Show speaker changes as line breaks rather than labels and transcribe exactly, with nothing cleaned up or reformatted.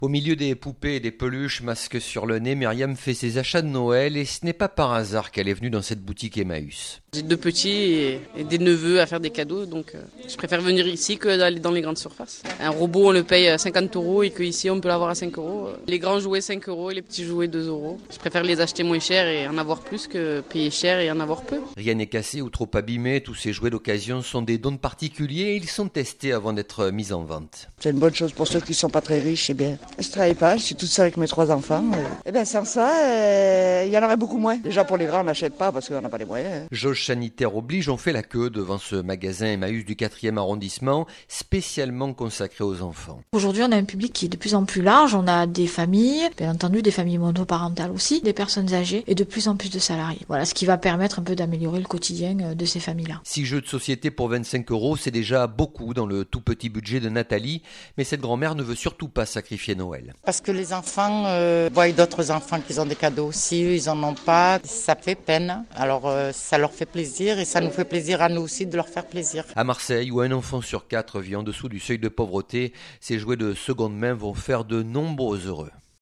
Au milieu des poupées et des peluches, masque sur le nez, Myriam fait ses achats de Noël et ce n'est pas par hasard qu'elle est venue dans cette boutique Emmaüs.
J'ai deux petits et, et des neveux à faire des cadeaux, donc euh, je préfère venir ici que d'aller dans les grandes surfaces. Un robot, on le paye cinquante euros et qu'ici, on peut l'avoir à cinq euros. Les grands jouets, cinq euros et les petits jouets, deux euros. Je préfère les acheter moins cher et en avoir plus que payer cher et en avoir peu.
Rien n'est cassé ou trop abîmé, tous ces jouets d'occasion sont des dons de particuliers et ils sont testés avant d'être mis en vente.
C'est une bonne chose pour ceux qui ne sont pas très riches, c'est bien. Je ne travaille pas, je suis toute seule avec mes trois enfants. Et bien sans ça, euh, il y en aurait beaucoup moins. Déjà pour les grands, on n'achète pas parce qu'on n'a pas les moyens.
Jauge sanitaire oblige, on fait la queue devant ce magasin Emmaüs du quatrième arrondissement, spécialement consacré aux enfants.
Aujourd'hui, on a un public qui est de plus en plus large. On a des familles, bien entendu des familles monoparentales aussi, des personnes âgées et de plus en plus de salariés. Voilà, ce qui va permettre un peu d'améliorer le quotidien de ces familles-là.
Six jeux de société pour vingt-cinq euros, c'est déjà beaucoup dans le tout petit budget de Nathalie, mais cette grand-mère ne veut surtout pas sacrifier Noël.
Parce que les enfants euh, voient d'autres enfants qui ont des cadeaux aussi, eux ils en ont pas, ça fait peine. Alors euh, ça leur fait plaisir et ça nous fait plaisir à nous aussi de leur faire plaisir.
À Marseille, où un enfant sur quatre vit en dessous du seuil de pauvreté, ces jouets de seconde main vont faire de nombreux heureux.